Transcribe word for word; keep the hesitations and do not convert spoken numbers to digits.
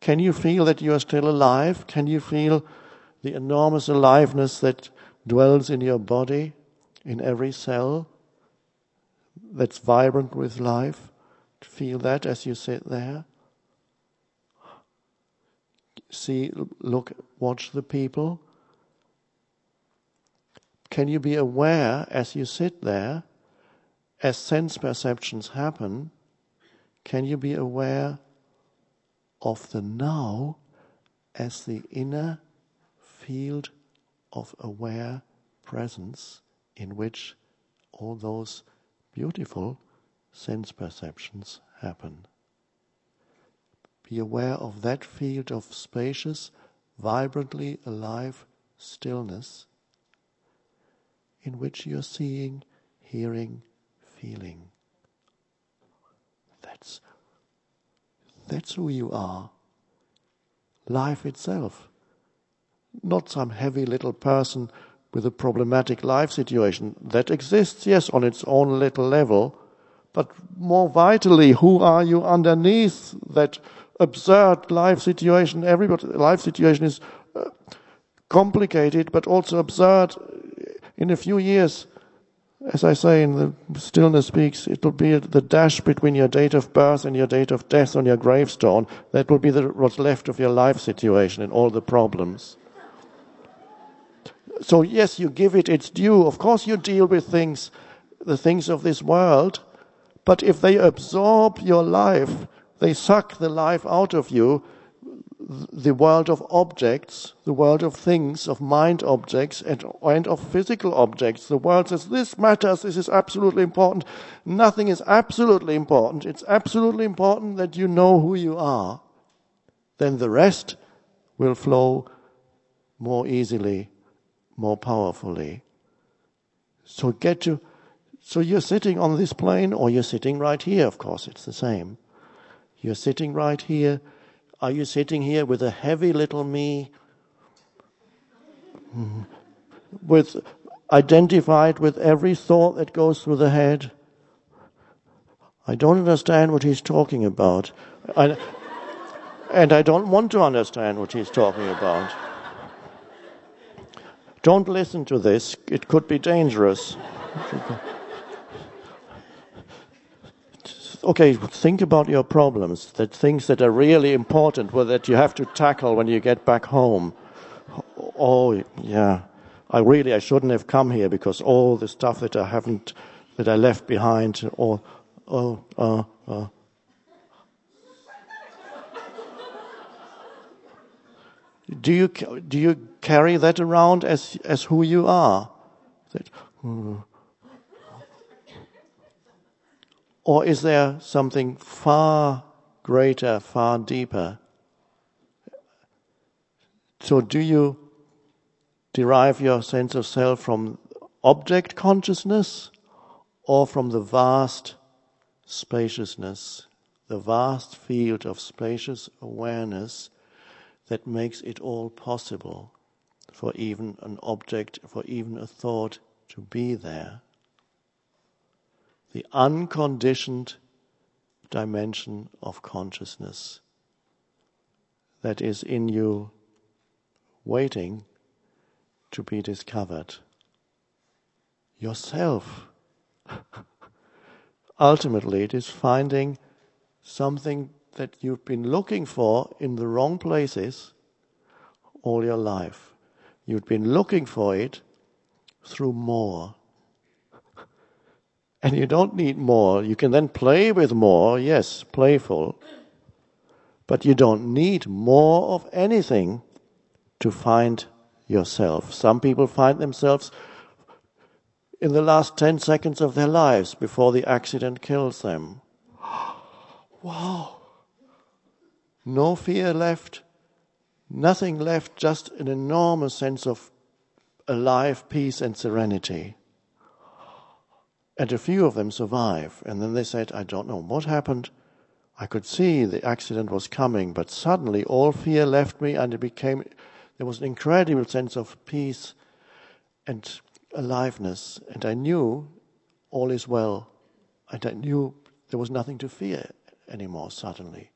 Can you feel that you are still alive? Can you feel the enormous aliveness that dwells in your body, in every cell, that's vibrant with life? Feel that as you sit there. See, look, watch the people. Can you be aware as you sit there, as sense perceptions happen, can you be aware of the now as the inner field of aware presence in which all those beautiful sense perceptions happen? Be aware of that field of spacious, vibrantly alive stillness in which you're seeing, hearing, feeling. That's, that's who you are. Life itself. Not some heavy little person with a problematic life situation. That exists, yes, on its own little level, but more vitally, who are you underneath that absurd life situation? Everybody's life situation is uh, complicated, but also absurd. In a few years, as I say in the Stillness Speaks, it will be the dash between your date of birth and your date of death on your gravestone. That will be the, what's left of your life situation and all the problems. So yes, you give it its due. Of course you deal with things, the things of this world, but if they absorb your life, they suck the life out of you, the world of objects, the world of things, of mind objects, and, and of physical objects. The world says, this matters, this is absolutely important. Nothing is absolutely important. It's absolutely important that you know who you are. Then the rest will flow more easily, more powerfully. So get to, so you're sitting on this plane, or you're sitting right here, of course, it's the same. You're sitting right here. Are you sitting here with a heavy little me, with identified with every thought that goes through the head? I don't understand what he's talking about. I, and I don't want to understand what he's talking about. Don't listen to this. It could be dangerous. Okay, think about your problems, that things that are really important, well, that you have to tackle when you get back home. Oh, yeah, I really, I shouldn't have come here because all the stuff that I haven't, that I left behind, or, oh, uh, uh. Do you, do you carry that around as, as who you are? That, hmm. Or is there something far greater, far deeper? So do you derive your sense of self from object consciousness or from the vast spaciousness, the vast field of spacious awareness that makes it all possible for even an object, for even a thought to be there? The unconditioned dimension of consciousness that is in you, waiting to be discovered. Yourself. Ultimately, it is finding something that you've been looking for in the wrong places all your life. You've been looking for it through more. And you don't need more. You can then play with more, yes, playful. But you don't need more of anything to find yourself. Some people find themselves in the last ten seconds of their lives before the accident kills them. Wow. No fear left, nothing left, just an enormous sense of alive peace and serenity. And a few of them survive. And then they said, I don't know what happened. I could see the accident was coming, but suddenly all fear left me, and it became, there was an incredible sense of peace and aliveness. And I knew all is well. And I knew there was nothing to fear anymore suddenly.